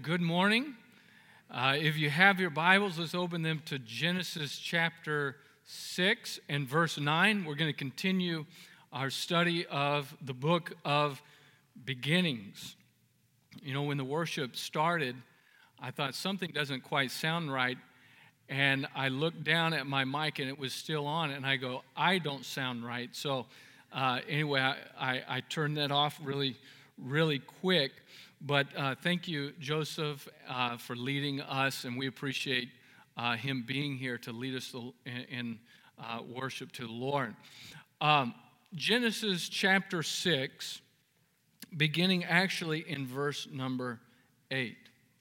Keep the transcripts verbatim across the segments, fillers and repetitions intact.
good morning. Uh, if you have your Bibles, let's open them to Genesis chapter six and verse nine. We're going to continue our study of the book of beginnings. You know, when the worship started, I thought something doesn't quite sound right, and I looked down at my mic and it was still on, and I go, I don't sound right. So uh, anyway, I, I, I turned that off really, really quick. But uh, thank you, Joseph, uh, for leading us, and we appreciate uh, him being here to lead us in, in uh, worship to the Lord. Um, Genesis chapter six, beginning actually in verse number eight.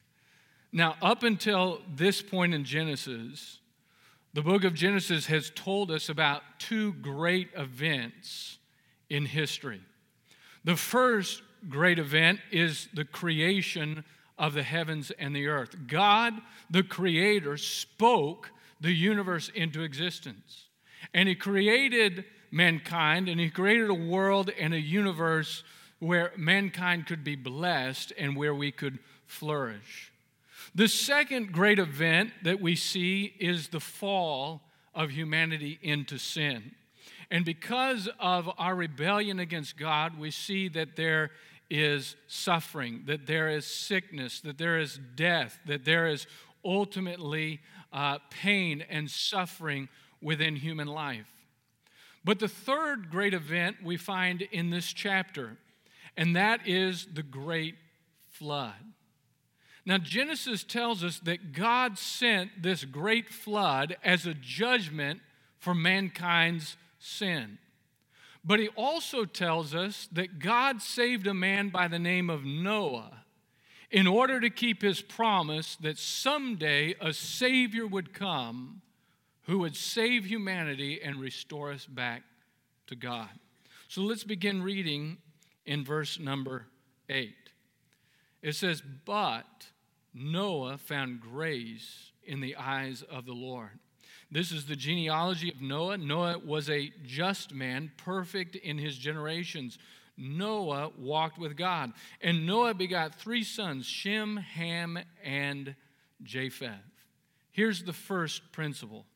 Now, up until this point in Genesis, the book of Genesis has told us about two great events in history. The first great event is the creation of the heavens and the earth. God, the Creator, spoke the universe into existence. And He created mankind, and He created a world and a universe where mankind could be blessed and where we could flourish. The second great event that we see is the fall of humanity into sin. And because of our rebellion against God, we see that there is suffering, that there is sickness, that there is death, that there is ultimately uh, pain and suffering within human life. But the third great event we find in this chapter, and that is the great flood. Now, Genesis tells us that God sent this great flood as a judgment for mankind's sin. But he also tells us that God saved a man by the name of Noah in order to keep his promise that someday a Savior would come who would save humanity and restore us back to God. So let's begin reading in verse number eight. It says, "But Noah found grace in the eyes of the Lord." This is the genealogy of Noah. Noah was a just man, perfect in his generations. Noah walked with God. And Noah begot three sons, Shem, Ham, and Japheth. Here's the first principle.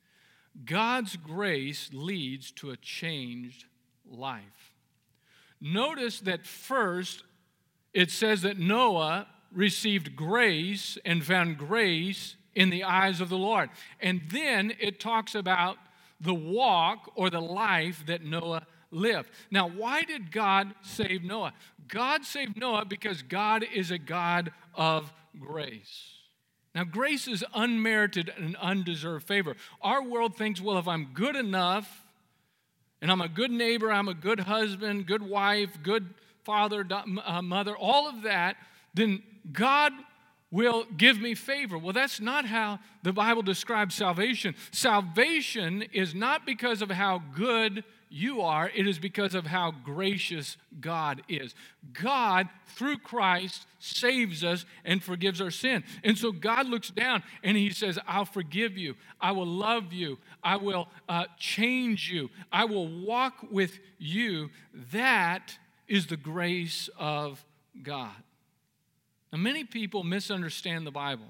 God's grace leads to a changed life. Notice that first it says that Noah received grace and found grace in the eyes of the Lord. And then it talks about the walk or the life that Noah lived. Now, why did God save Noah? God saved Noah because God is a God of grace. Now, grace is unmerited and undeserved favor. Our world thinks, well, if I'm good enough, and I'm a good neighbor, I'm a good husband, good wife, good father, uh, mother, all of that, then God will give me favor. Well, that's not how the Bible describes salvation. Salvation is not because of how good you are. It is because of how gracious God is. God, through Christ, saves us and forgives our sin. And so God looks down and He says, I'll forgive you. I will love you. I will uh, change you. I will walk with you. That is the grace of God. Now, many people misunderstand the Bible.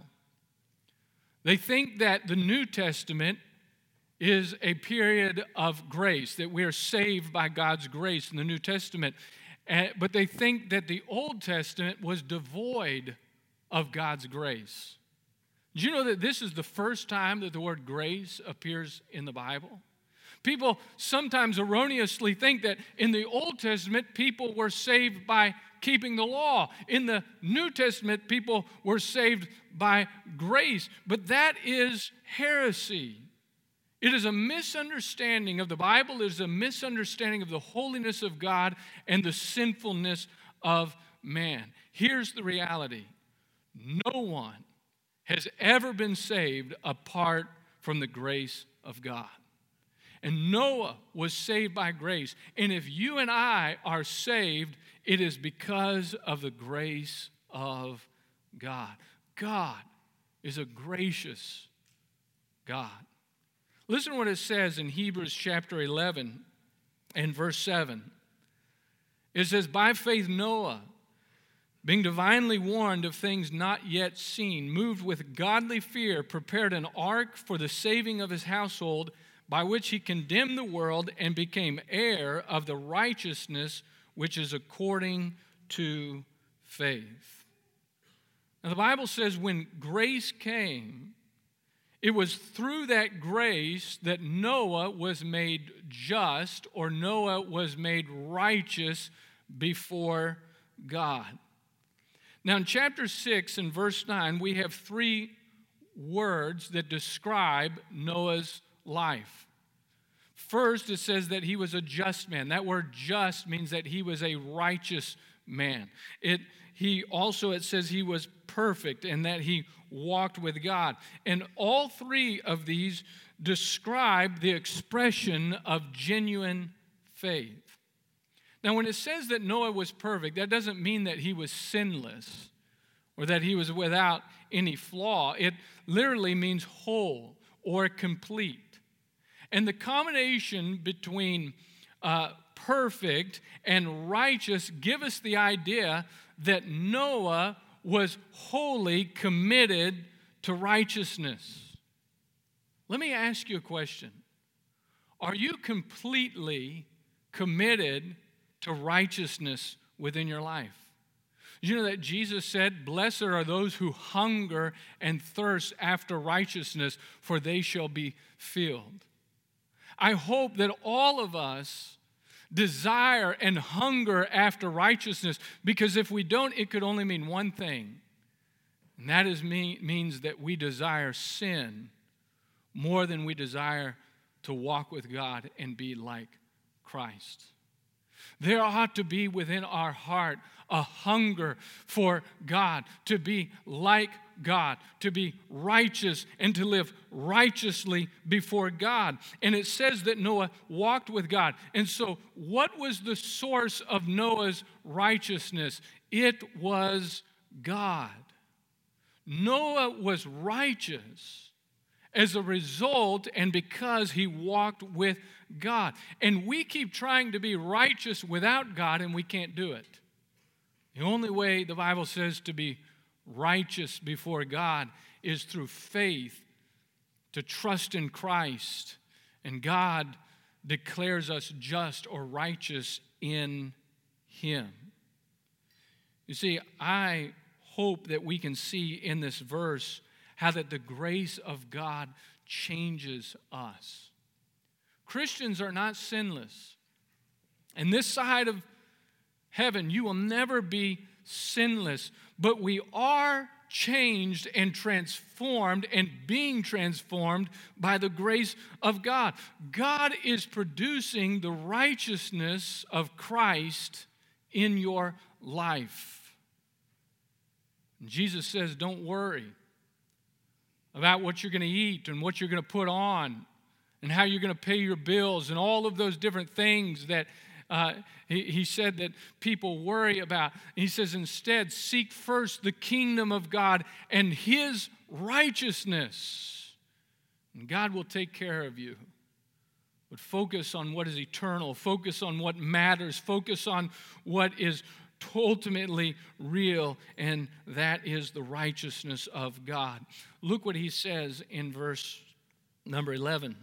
They think that the New Testament is a period of grace, that we are saved by God's grace in the New Testament. But they think that the Old Testament was devoid of God's grace. Did you know that this is the first time that the word grace appears in the Bible? People sometimes erroneously think that in the Old Testament, people were saved by keeping the law. In the New Testament, people were saved by grace. But that is heresy. It is a misunderstanding of the Bible. It is a misunderstanding of the holiness of God and the sinfulness of man. Here's the reality. No one has ever been saved apart from the grace of God. And Noah was saved by grace. And if you and I are saved, it is because of the grace of God. God is a gracious God. Listen to what it says in Hebrews chapter eleven and verse seven. It says, by faith Noah, being divinely warned of things not yet seen, moved with godly fear, prepared an ark for the saving of his household, by which he condemned the world and became heir of the righteousness which is according to faith. Now, the Bible says when grace came, it was through that grace that Noah was made just, or Noah was made righteous before God. Now, in chapter six and verse nine, we have three words that describe Noah's life. First, it says that he was a just man. That word just means that he was a righteous man. It he also, it says he was perfect and that he walked with God. And all three of these describe the expression of genuine faith. Now, when it says that Noah was perfect, that doesn't mean that he was sinless or that he was without any flaw. It literally means whole or complete. And the combination between uh, perfect and righteous give us the idea that Noah was wholly committed to righteousness. Let me ask you a question. Are you completely committed to righteousness within your life? You know that Jesus said, "Blessed are those who hunger and thirst after righteousness, for they shall be filled." I hope that all of us desire and hunger after righteousness, because if we don't, it could only mean one thing, and that is me, means that we desire sin more than we desire to walk with God and be like Christ. There ought to be within our heart a hunger for God, to be like God, to be righteous and to live righteously before God. And it says that Noah walked with God. And so what was the source of Noah's righteousness? It was God. Noah was righteous as a result and because he walked with God. And we keep trying to be righteous without God, and we can't do it. The only way, the Bible says, to be righteous before God is through faith, to trust in Christ, and God declares us just or righteous in Him. You see, I hope that we can see in this verse how that the grace of God changes us. Christians are not sinless. And this side of heaven, you will never be sinless, but we are changed and transformed and being transformed by the grace of God. God is producing the righteousness of Christ in your life. And Jesus says, don't worry about what you're going to eat and what you're going to put on and how you're going to pay your bills and all of those different things that uh, he, he said that people worry about. And he says, instead, seek first the kingdom of God and His righteousness, and God will take care of you. But focus on what is eternal. Focus on what matters. Focus on what is ultimately real, and that is the righteousness of God. Look what he says in verse number eleven.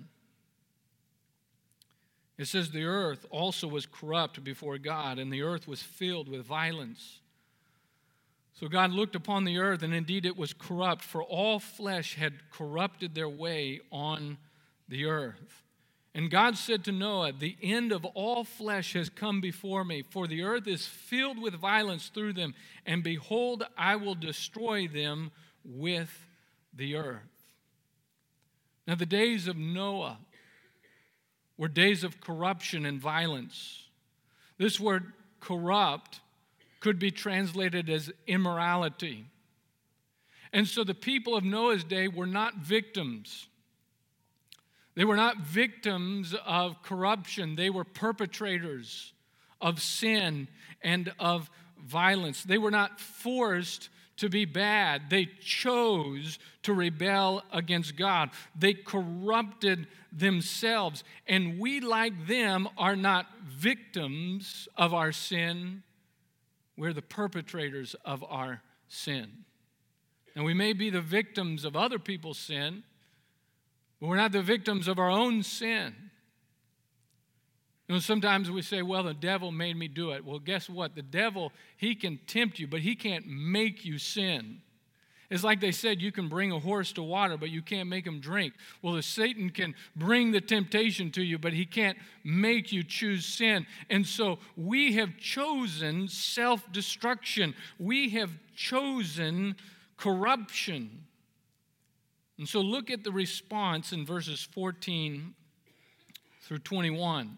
It says, the earth also was corrupt before God, and the earth was filled with violence. So God looked upon the earth, and indeed it was corrupt, for all flesh had corrupted their way on the earth. And God said to Noah, the end of all flesh has come before me, for the earth is filled with violence through them, and behold, I will destroy them with the earth. Now, the days of Noah were days of corruption and violence. This word corrupt could be translated as immorality. And so the people of Noah's day were not victims. They were not victims of corruption. They were perpetrators of sin and of violence. They were not forced to be bad. They chose to rebel against God. They corrupted themselves. And we, like them, are not victims of our sin. we're the perpetrators of our sin. And we may be the victims of other people's sin, but we're not the victims of our own sin. You know, sometimes we say, well, the devil made me do it. Well, guess what? The devil, he can tempt you, but he can't make you sin. It's like they said, you can bring a horse to water, but you can't make him drink. Well, the Satan can bring the temptation to you, but he can't make you choose sin. And so we have chosen self-destruction. We have chosen corruption. And so look at the response in verses fourteen through twenty-one.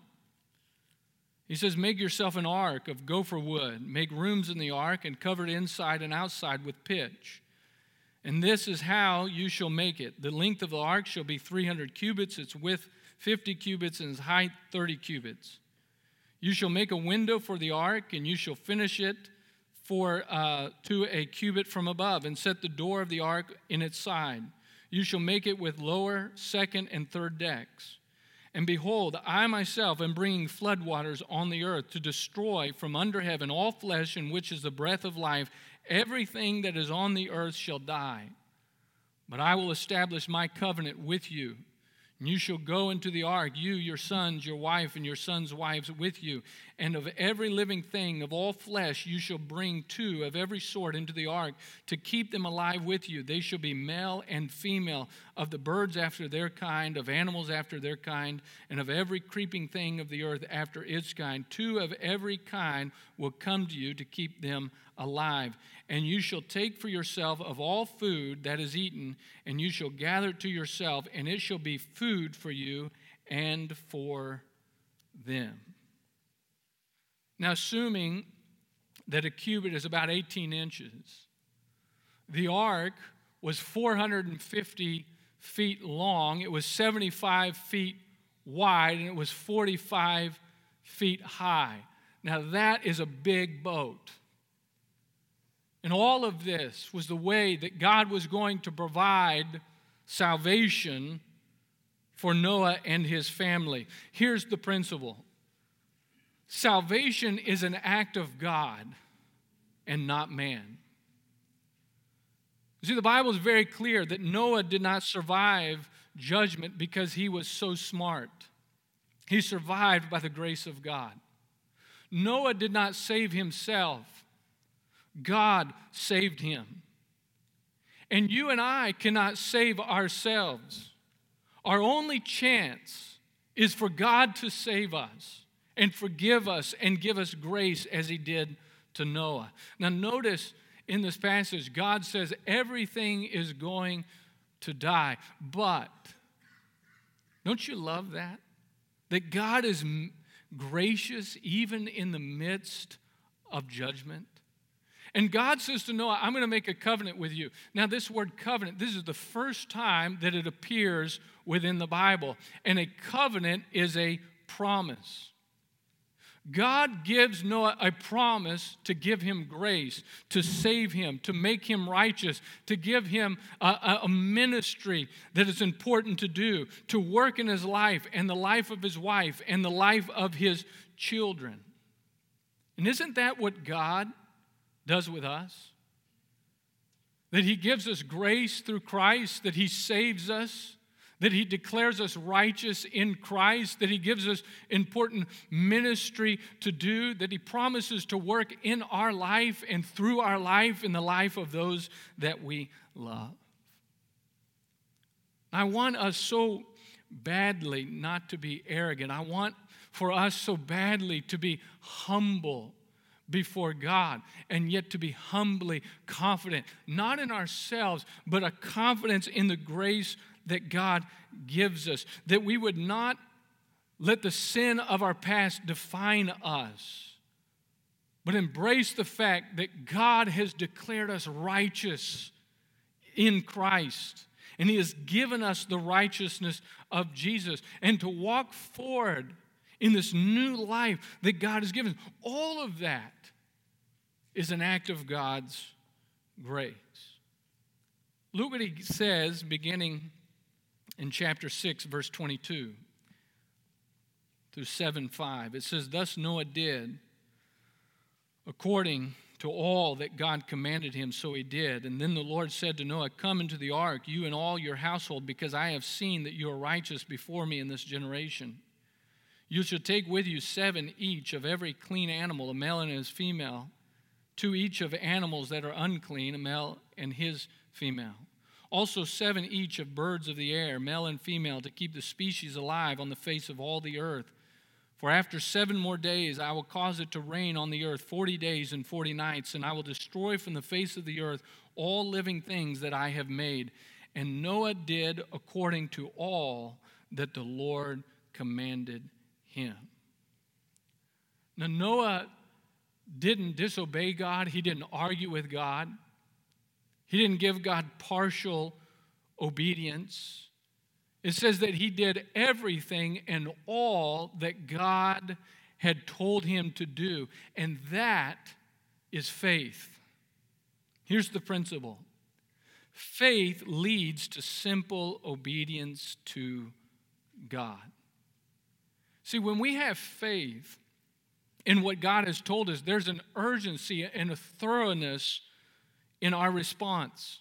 He says, make yourself an ark of gopher wood. Make rooms in the ark and cover it inside and outside with pitch. And this is how you shall make it. The length of the ark shall be three hundred cubits, its width fifty cubits, and its height thirty cubits. You shall make a window for the ark, and you shall finish it for uh, to a cubit from above, and set the door of the ark in its side. You shall make it with lower, second, and third decks. And behold, I myself am bringing floodwaters on the earth to destroy from under heaven all flesh in which is the breath of life. Everything that is on the earth shall die. But I will establish my covenant with you. And you shall go into the ark, you, your sons, your wife, and your sons' wives with you. And of every living thing, of all flesh, you shall bring two of every sort into the ark to keep them alive with you. They shall be male and female, of the birds after their kind, of animals after their kind, and of every creeping thing of the earth after its kind. Two of every kind will come to you to keep them alive. And you shall take for yourself of all food that is eaten, and you shall gather it to yourself, and it shall be food for you and for them. Now, assuming that a cubit is about eighteen inches, the ark was four hundred fifty feet long, it was seventy-five feet wide, and it was forty-five feet high. Now, that is a big boat. And all of this was the way that God was going to provide salvation for Noah and his family. Here's the principle. Salvation is an act of God and not man. You see, the Bible is very clear that Noah did not survive judgment because he was so smart. He survived by the grace of God. Noah did not save himself. God saved him. And you and I cannot save ourselves. Our only chance is for God to save us and forgive us and give us grace as he did to Noah. Now notice in this passage, God says everything is going to die. But don't you love that? That God is gracious even in the midst of judgment. And God says to Noah, I'm going to make a covenant with you. Now, this word covenant, this is the first time that it appears within the Bible. And a covenant is a promise. God gives Noah a promise to give him grace, to save him, to make him righteous, to give him a, a ministry that is important to do, to work in his life and the life of his wife and the life of his children. And isn't that what God does with us? That he gives us grace through Christ, that he saves us, that he declares us righteous in Christ, that he gives us important ministry to do, that he promises to work in our life and through our life in the life of those that we love. I want us so badly not to be arrogant. I want for us so badly to be humble before God, and yet to be humbly confident, not in ourselves, but a confidence in the grace that God gives us, that we would not let the sin of our past define us, but embrace the fact that God has declared us righteous in Christ, and he has given us the righteousness of Jesus, and to walk forward in this new life that God has given. All of that is an act of God's grace. Look what he says beginning in chapter six, verse twenty-two through seven five. It says, thus Noah did according to to all that God commanded him, so he did. And then the Lord said to Noah, "Come into the ark, you and all your household, because I have seen that you are righteous before me in this generation. You shall take with you seven each of every clean animal, a male and his female, two each of animals that are unclean, a male and his female. Also seven each of birds of the air, male and female, to keep the species alive on the face of all the earth. For after seven more days I will cause it to rain on the earth forty days and forty nights, and I will destroy from the face of the earth all living things that I have made." And Noah did according to all that the Lord commanded him. Now, Noah didn't disobey God. He didn't argue with God. He didn't give God partial obedience. It says that he did everything and all that God had told him to do, and that is faith. Here's the principle. Faith leads to simple obedience to God. See, when we have faith in what God has told us, there's an urgency and a thoroughness in our response.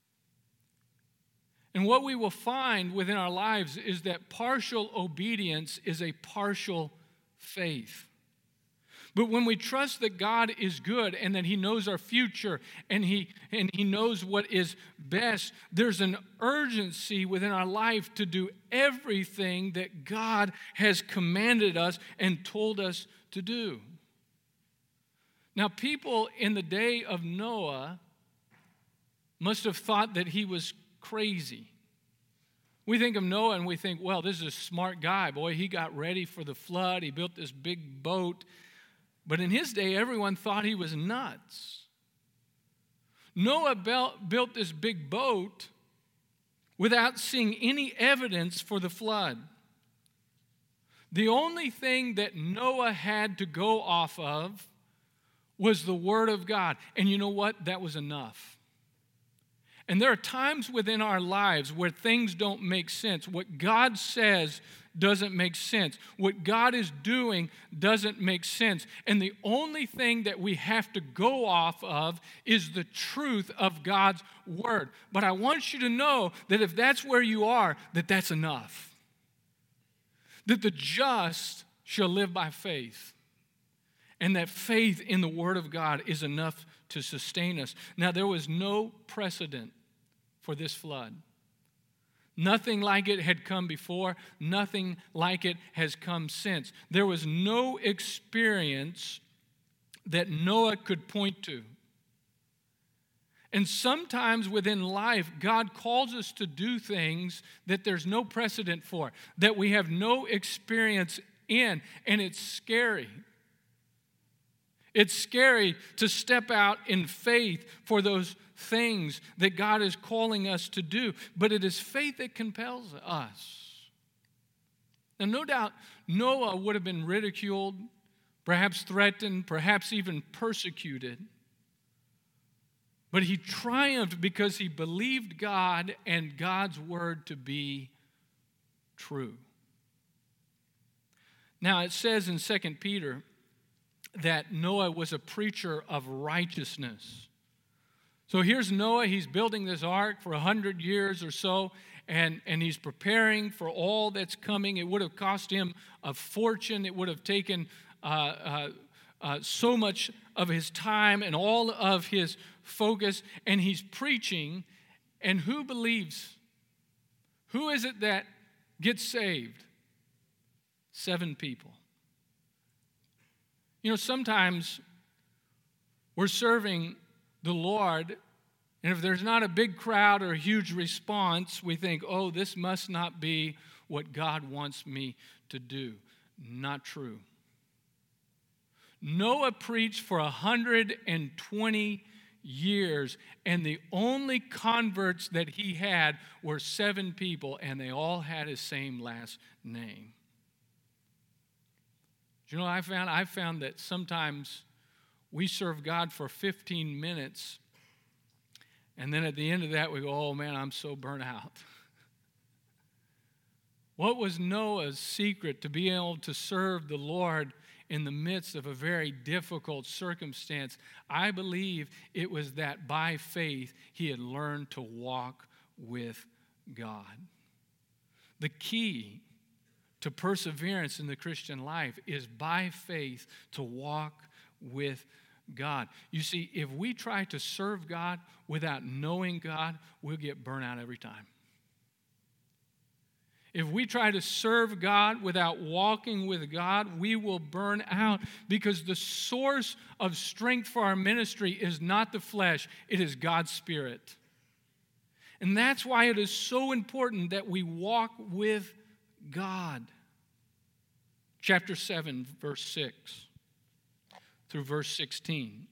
And what we will find within our lives is that partial obedience is a partial faith. But when we trust that God is good and that he knows our future and he, and he knows what is best, there's an urgency within our life to do everything that God has commanded us and told us to do. Now, people in the day of Noah must have thought that he was crazy. We think of Noah and we think, well, this is a smart guy. Boy, he got ready for the flood. He built this big boat. But in his day, everyone thought he was nuts. Noah built this big boat without seeing any evidence for the flood. The only thing that Noah had to go off of was the Word of God. And you know what? That was enough. And there are times within our lives where things don't make sense. What God says doesn't make sense. What God is doing doesn't make sense. And the only thing that we have to go off of is the truth of God's Word. But I want you to know that if that's where you are, that that's enough. That the just shall live by faith. And that faith in the Word of God is enough to sustain us. Now, there was no precedent for this flood. Nothing like it had come before. Nothing like it has come since. There was no experience that Noah could point to. And sometimes within life, God calls us to do things that there's no precedent for, that we have no experience in, and it's scary. It's scary to step out in faith for those things that God is calling us to do, but it is faith that compels us. Now, no doubt, Noah would have been ridiculed, perhaps threatened, perhaps even persecuted, but he triumphed because he believed God and God's word to be true. Now, it says in Second Peter that Noah was a preacher of righteousness. So here's Noah. He's building this ark for a hundred years or so, and, and he's preparing for all that's coming. It would have cost him a fortune. It would have taken uh, uh, uh, so much of his time and all of his focus, and he's preaching. And who believes? Who is it that gets saved? Seven people. You know, sometimes we're serving the Lord, and if there's not a big crowd or a huge response, we think, oh, this must not be what God wants me to do. Not true. Noah preached for one hundred twenty years, and the only converts that he had were seven people, and they all had his same last name. Do you know what I found? I found that sometimes we serve God for fifteen minutes, and then at the end of that we go, oh man, I'm so burnt out. What was Noah's secret to be able to serve the Lord in the midst of a very difficult circumstance. I believe it was that by faith he had learned to walk with God. The key to perseverance in the Christian life is by faith to walk with God. You see, if we try to serve God without knowing God, we'll get burnt out every time. If we try to serve God without walking with God, we will burn out, because the source of strength for our ministry is not the flesh, it is God's Spirit. And that's why it is so important that we walk with God. Chapter seven, verse six through verse sixteen.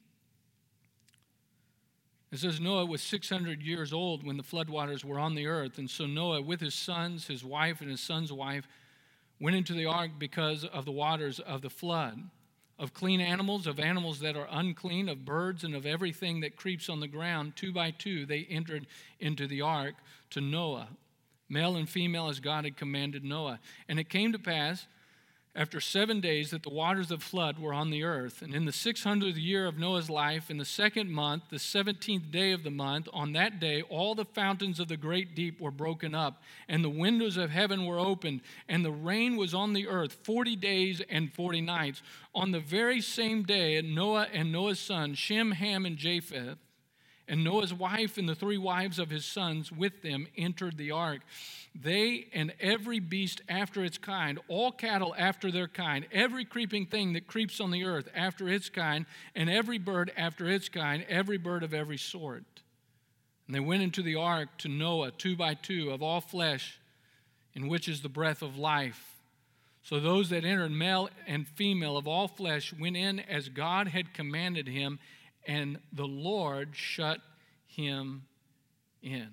It says, Noah was six hundred years old when the floodwaters were on the earth, and so Noah, with his sons, his wife, and his son's wife, went into the ark because of the waters of the flood. Of clean animals, of animals that are unclean, of birds, and of everything that creeps on the ground, two by two they entered into the ark to Noah, male and female as God had commanded Noah. And it came to pass, after seven days, that the waters of flood were on the earth. And in the six hundredth year of Noah's life, in the second month, the seventeenth day of the month, on that day, all the fountains of the great deep were broken up, and the windows of heaven were opened, and the rain was on the earth forty days and forty nights. On the very same day, Noah and Noah's sons, Shem, Ham, and Japheth, and Noah's wife and the three wives of his sons with them entered the ark. They and every beast after its kind, all cattle after their kind, every creeping thing that creeps on the earth after its kind, and every bird after its kind, every bird of every sort. And they went into the ark to Noah, two by two, of all flesh, in which is the breath of life. So those that entered, male and female of all flesh, went in as God had commanded him, and the Lord shut him in.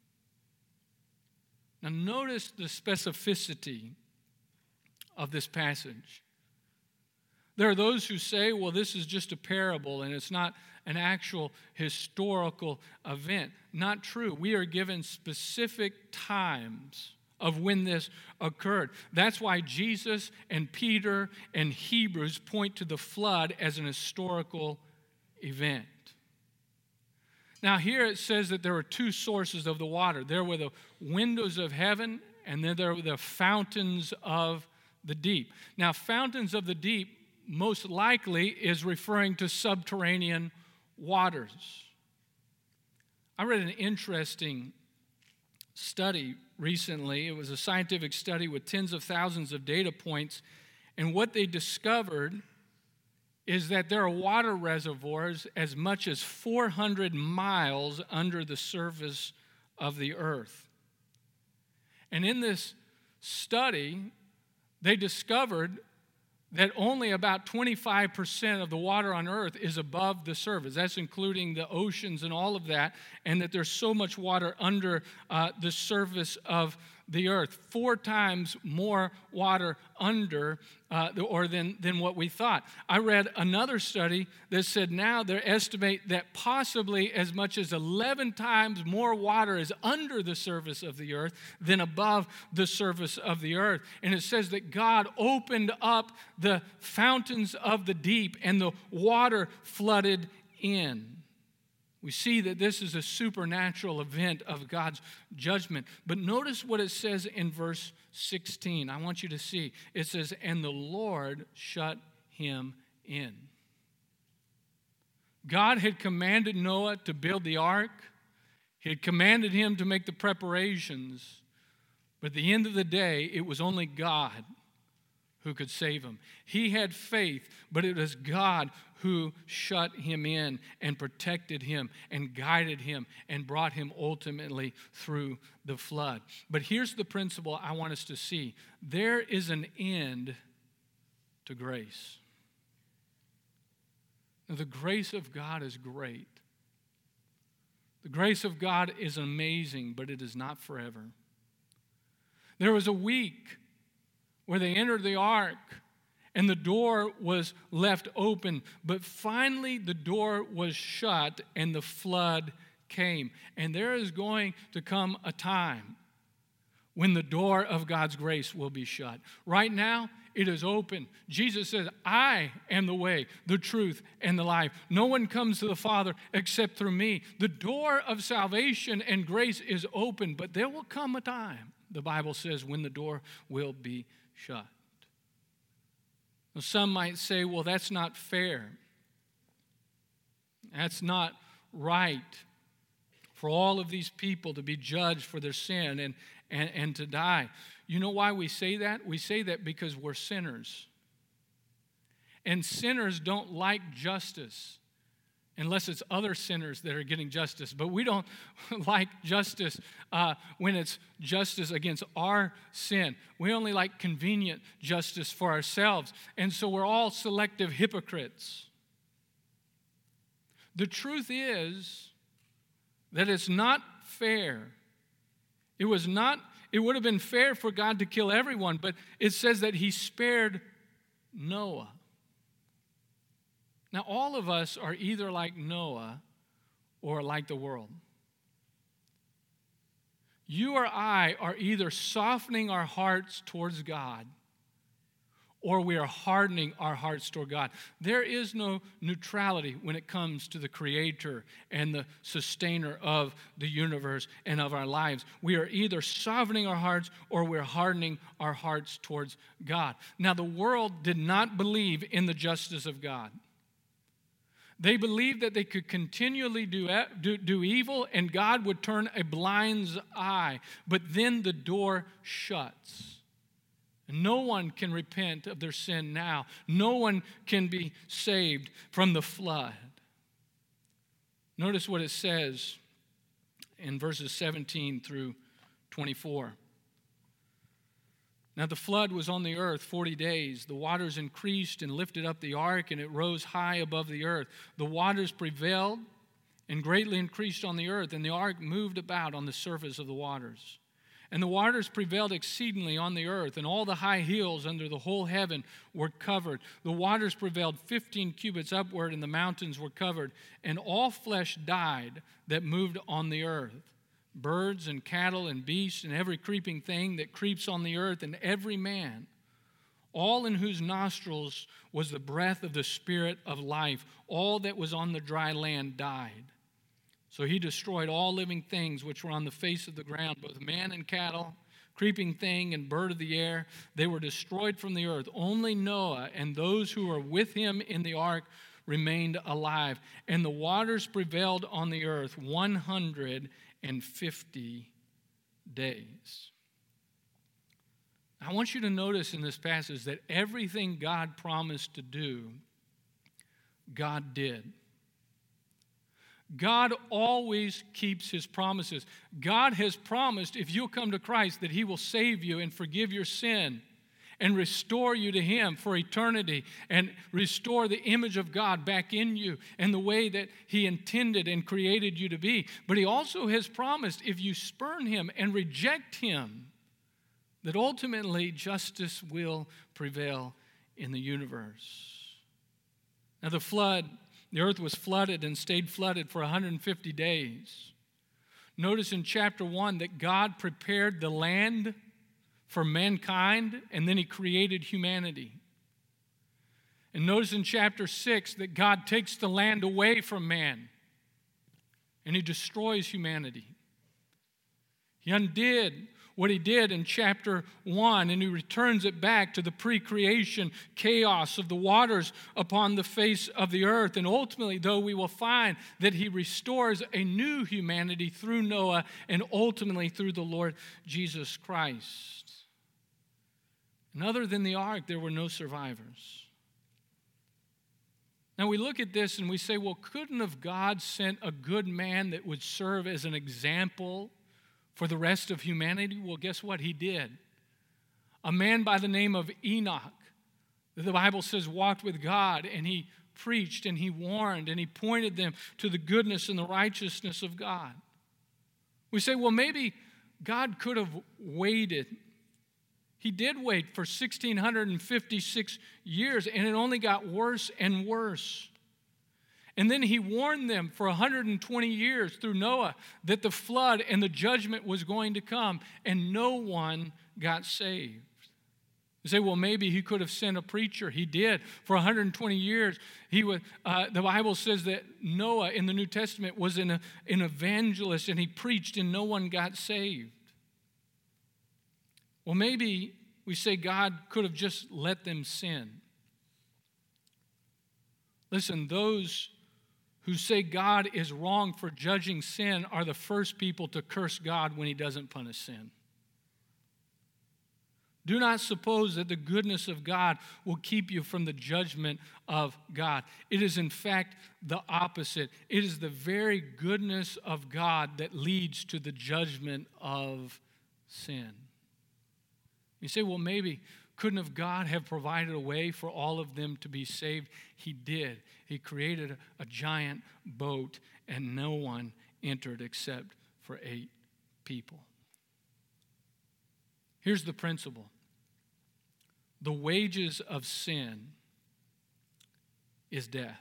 Now notice the specificity of this passage. There are those who say, well, this is just a parable and it's not an actual historical event. Not true. We are given specific times of when this occurred. That's why Jesus and Peter and Hebrews point to the flood as an historical event. Now here it says that there were two sources of the water. There were the windows of heaven, and then there were the fountains of the deep. Now, fountains of the deep most likely is referring to subterranean waters. I read an interesting study recently. It was a scientific study with tens of thousands of data points, and what they discovered is that there are water reservoirs as much as four hundred miles under the surface of the earth. And in this study, they discovered that only about twenty-five percent of the water on earth is above the surface. That's including the oceans and all of that, and that there's so much water under uh, the surface of the earth. Four times more water under uh, or than, than what we thought. I read another study that said now they estimate that possibly as much as eleven times more water is under the surface of the earth than above the surface of the earth. And it says that God opened up the fountains of the deep and the water flooded in. We see that this is a supernatural event of God's judgment. But notice what it says in verse sixteen. I want you to see. It says, and the Lord shut him in. God had commanded Noah to build the ark. He had commanded him to make the preparations. But at the end of the day, it was only God who could save him. He had faith, but it was God who shut him in and protected him and guided him and brought him ultimately through the flood. But here's the principle I want us to see. There is an end to grace. Now, the grace of God is great. The grace of God is amazing, but it is not forever. There was a week where they entered the ark, and the door was left open. But finally, the door was shut, and the flood came. And there is going to come a time when the door of God's grace will be shut. Right now, it is open. Jesus says, I am the way, the truth, and the life. No one comes to the Father except through me. The door of salvation and grace is open, but there will come a time, the Bible says, when the door will be shut. Now, some might say, well, that's not fair. That's not right for all of these people to be judged for their sin and, and, and to die. You know why we say that? We say that because we're sinners. And sinners don't like justice unless it's other sinners that are getting justice. But we don't like justice uh, when it's justice against our sin. We only like convenient justice for ourselves. And so we're all selective hypocrites. The truth is that it's not fair. It was not, it would have been fair for God to kill everyone, but it says that he spared Noah. Now, all of us are either like Noah or like the world. You or I are either softening our hearts towards God or we are hardening our hearts toward God. There is no neutrality when it comes to the Creator and the sustainer of the universe and of our lives. We are either softening our hearts or we're hardening our hearts towards God. Now, the world did not believe in the justice of God. They believed that they could continually do, do, do evil and God would turn a blind eye. But then the door shuts. No one can repent of their sin now. No one can be saved from the flood. Notice what it says in verses seventeen through twenty-four. Now the flood was on the earth forty days. The waters increased and lifted up the ark, and it rose high above the earth. The waters prevailed and greatly increased on the earth, and the ark moved about on the surface of the waters. And the waters prevailed exceedingly on the earth, and all the high hills under the whole heaven were covered. The waters prevailed fifteen cubits upward, and the mountains were covered. And all flesh died that moved on the earth, birds and cattle and beasts and every creeping thing that creeps on the earth, and every man, all in whose nostrils was the breath of the Spirit of life. All that was on the dry land died. So he destroyed all living things which were on the face of the ground, both man and cattle, creeping thing and bird of the air. They were destroyed from the earth. Only Noah and those who were with him in the ark remained alive. And the waters prevailed on the earth one hundred fifty days. I want you to notice in this passage that everything God promised to do, God did. God always keeps his promises. God has promised if you'll come to Christ that he will save you and forgive your sin and restore you to him for eternity and restore the image of God back in you and the way that he intended and created you to be. But he also has promised if you spurn him and reject him, that ultimately justice will prevail in the universe. Now the flood, the earth was flooded and stayed flooded for one hundred fifty days. Notice in chapter one that God prepared the land for mankind, and then he created humanity. And notice in chapter six that God takes the land away from man, and he destroys humanity. He undid what he did in chapter one, and he returns it back to the pre-creation chaos of the waters upon the face of the earth. And ultimately, though, we will find that he restores a new humanity through Noah and ultimately through the Lord Jesus Christ. And other than the ark, there were no survivors. Now we look at this and we say, well, couldn't have God sent a good man that would serve as an example for the rest of humanity? Well, guess what? He did. A man by the name of Enoch, the Bible says, walked with God, and he preached and he warned and he pointed them to the goodness and the righteousness of God. We say, well, maybe God could have waited. He did wait for one thousand six hundred fifty-six years, and it only got worse and worse. And then he warned them for one hundred twenty years through Noah that the flood and the judgment was going to come, and no one got saved. You say, well, maybe he could have sent a preacher. He did. For one hundred twenty years, he was, uh, the Bible says that Noah in the New Testament was an, an evangelist, and he preached and no one got saved. Well, maybe we say God could have just let them sin. Listen, those who say God is wrong for judging sin are the first people to curse God when he doesn't punish sin. Do not suppose that the goodness of God will keep you from the judgment of God. It is, in fact, the opposite. It is the very goodness of God that leads to the judgment of sin. You say, well, maybe couldn't have God have provided a way for all of them to be saved? He did. He created a, a giant boat, and no one entered except for eight people. Here's the principle. The wages of sin is death.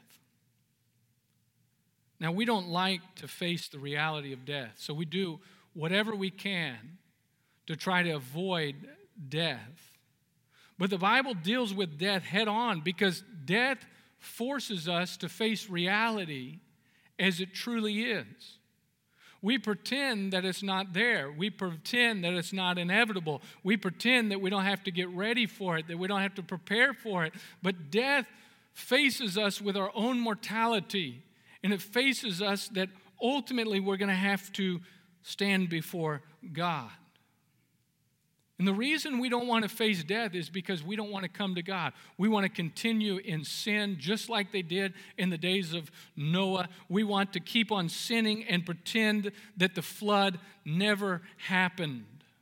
Now, we don't like to face the reality of death, so we do whatever we can to try to avoid death. But the Bible deals with death head on because death forces us to face reality as it truly is. We pretend that it's not there. We pretend that it's not inevitable. We pretend that we don't have to get ready for it, that we don't have to prepare for it. But death faces us with our own mortality, and it faces us that ultimately we're going to have to stand before God. And the reason we don't want to face death is because we don't want to come to God. We want to continue in sin just like they did in the days of Noah. We want to keep on sinning and pretend that the flood never happened.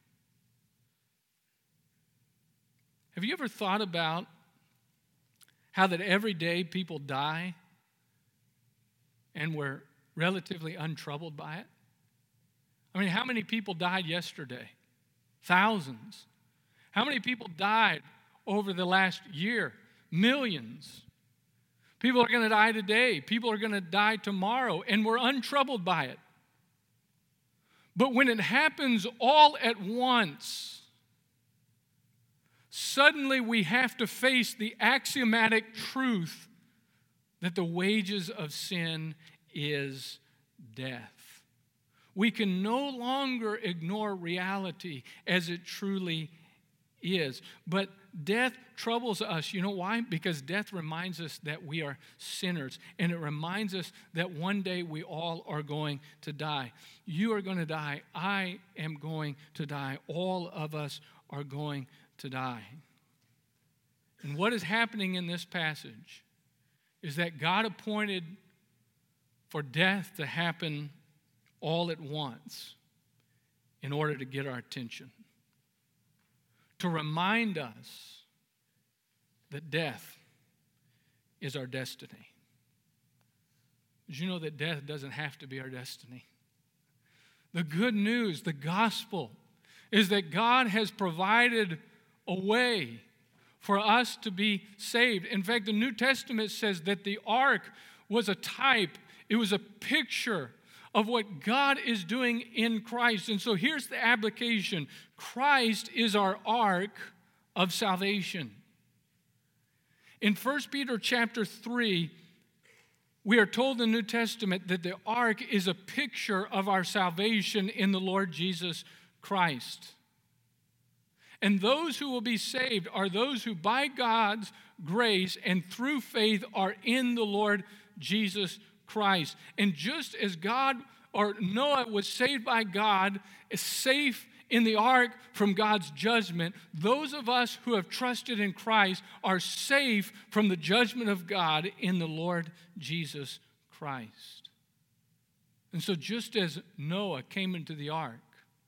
Have you ever thought about how that every day people die and we're relatively untroubled by it? I mean, how many people died yesterday? Thousands. How many people died over the last year? Millions. People are going to die today. People are going to die tomorrow, and we're untroubled by it. But when it happens all at once, suddenly we have to face the axiomatic truth that the wages of sin is death. We can no longer ignore reality as it truly is. But death troubles us. You know why? Because death reminds us that we are sinners. And it reminds us that one day we all are going to die. You are going to die. I am going to die. All of us are going to die. And what is happening in this passage is that God appointed for death to happen all at once in order to get our attention, to remind us that death is our destiny. Did you know that death doesn't have to be our destiny? The good news, the gospel, is that God has provided a way for us to be saved. In fact, the New Testament says that the ark was a type, it was a picture of what God is doing in Christ. And so here's the application. Christ is our ark of salvation. In First Peter chapter three, we are told in the New Testament that the ark is a picture of our salvation in the Lord Jesus Christ. And those who will be saved are those who by God's grace and through faith are in the Lord Jesus Christ. And just as God or Noah was saved by God, is safe in the ark from God's judgment, those of us who have trusted in Christ are safe from the judgment of God in the Lord Jesus Christ. And so just as Noah came into the ark,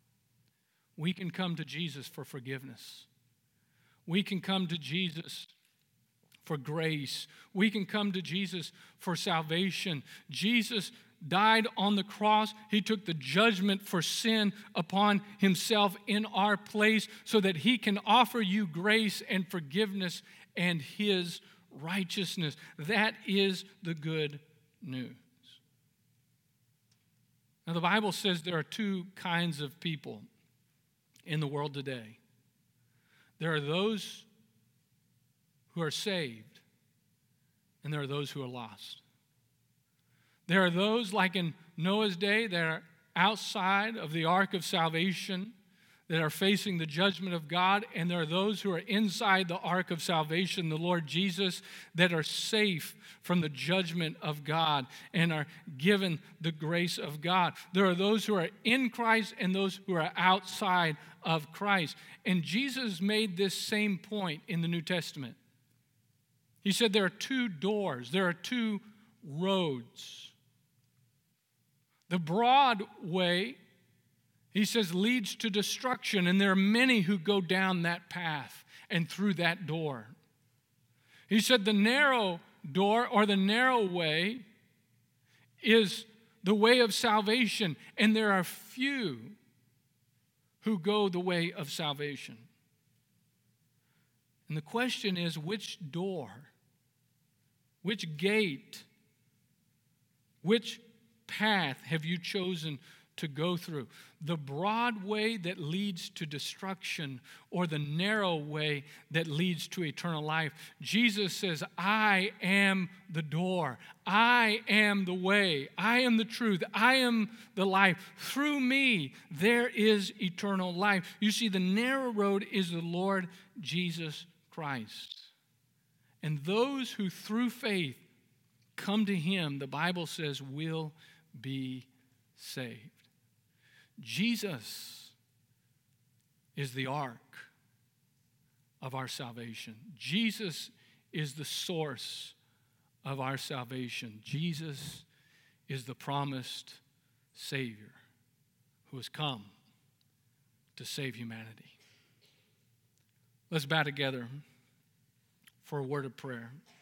we can come to Jesus for forgiveness. We can come to Jesus for grace. We can come to Jesus for salvation. Jesus died on the cross. He took the judgment for sin upon himself in our place so that he can offer you grace and forgiveness and his righteousness. That is the good news. Now, the Bible says there are two kinds of people in the world today. There are those who are saved, and there are those who are lost. There are those, like in Noah's day, that are outside of the ark of salvation, that are facing the judgment of God, and there are those who are inside the ark of salvation, the Lord Jesus, that are safe from the judgment of God and are given the grace of God. There are those who are in Christ and those who are outside of Christ. And Jesus made this same point in the New Testament. He said there are two doors, there are two roads. The broad way, he says, leads to destruction, and there are many who go down that path and through that door. He said the narrow door, or the narrow way, is the way of salvation, and there are few who go the way of salvation. And the question is, which door, which gate, which path have you chosen to go through? The broad way that leads to destruction, or the narrow way that leads to eternal life? Jesus says, I am the door. I am the way. I am the truth. I am the life. Through me, there is eternal life. You see, the narrow road is the Lord Jesus Christ. And those who through faith come to him, the Bible says, will be saved. Jesus is the ark of our salvation. Jesus is the source of our salvation. Jesus is the promised Savior who has come to save humanity. Let's bow together for a word of prayer.